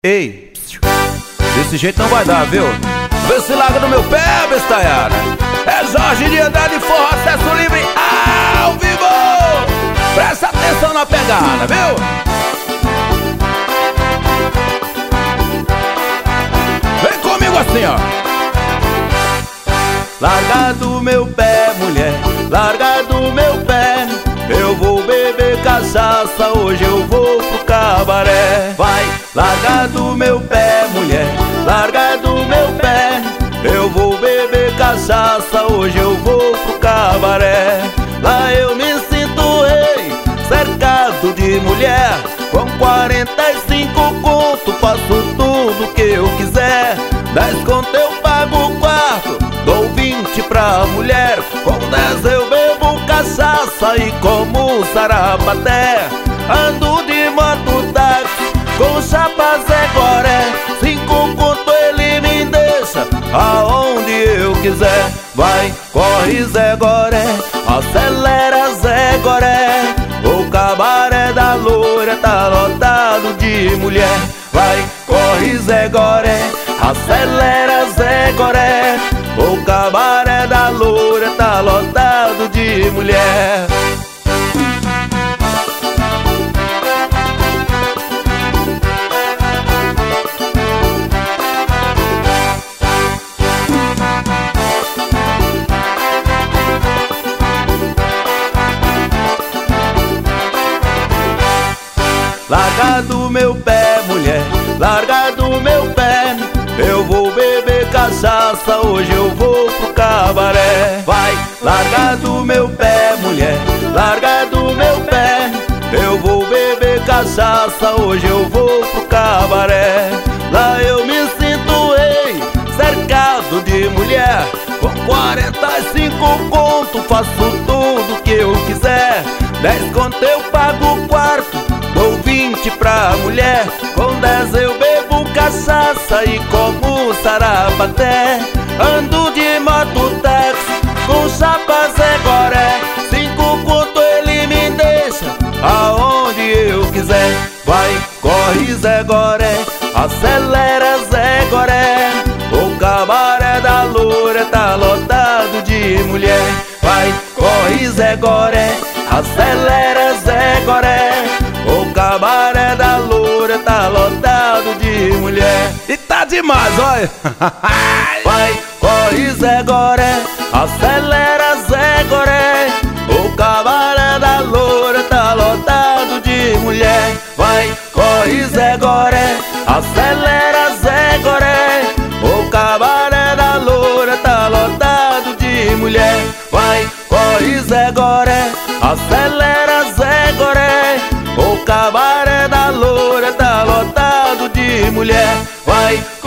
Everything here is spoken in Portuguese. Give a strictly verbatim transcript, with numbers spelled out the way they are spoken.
Ei, desse jeito não vai dar, viu? Vê se larga do meu pé, bestaiada. É Jorge de Andrade, forró, acesso livre ao vivo. Presta atenção na pegada, viu? Vem comigo assim, ó. Larga do meu pé, mulher, larga do meu pé. Eu vou beber cachaça, hoje eu vou pro cabaré. Vai, larga do meu pé, mulher, larga do meu pé. Eu vou beber cachaça, hoje eu vou pro cabaré. Lá eu me sinto rei, cercado de mulher. Com quarenta e cinco conto, faço tudo que eu quiser. Dez conto eu pago o quarto, dou vinte pra mulher. Com dez eu bebo cachaça e como sarapaté. Ando de moto táxi com chapa Zé Goré. Cinco conto ele me deixa aonde eu quiser. Vai, corre Zé Goré, acelera Zé Goré. O cabaré da loira tá lotado de mulher. Vai, corre Zé Goré, acelera Zé Goré. O cabaré da loira tá lotado de mulher. Larga do meu pé, mulher, larga do meu pé. Eu vou beber cachaça, hoje eu vou pro cabaré. Vai, larga do meu pé, mulher, larga do meu pé. Eu vou beber cachaça, hoje eu vou pro cabaré. Lá eu me sinto rei, cercado de mulher. Com quarenta e cinco conto, faço tudo que eu quiser. Dez conto eu pago o quarto, dou vinte pra mulher. Com dez eu bebo cachaça e como sarapaté. Ando de moto táxi com chapa Zé Goré. Cinco conto ele me deixa aonde eu quiser. Vai, corre Zé Goré, acelera Zé Goré. O cabaré da loira tá lotado de mulher. Vai, corre Zé Goré, acelera Zé Goré. O cabaré da loura tá lotado de mulher. E tá demais, olha. Vai, corre Zé Goré, acelera Zé Goré. O cabaré da loura tá lotado de mulher. Vai, corre Zé Goré, acelera Zé Goré. O cabaré da loura tá lotado de mulher. Vai, corre Zé Goré, acelera Zé Goré. O cabaré da loura tá lotado de mulher. Vai,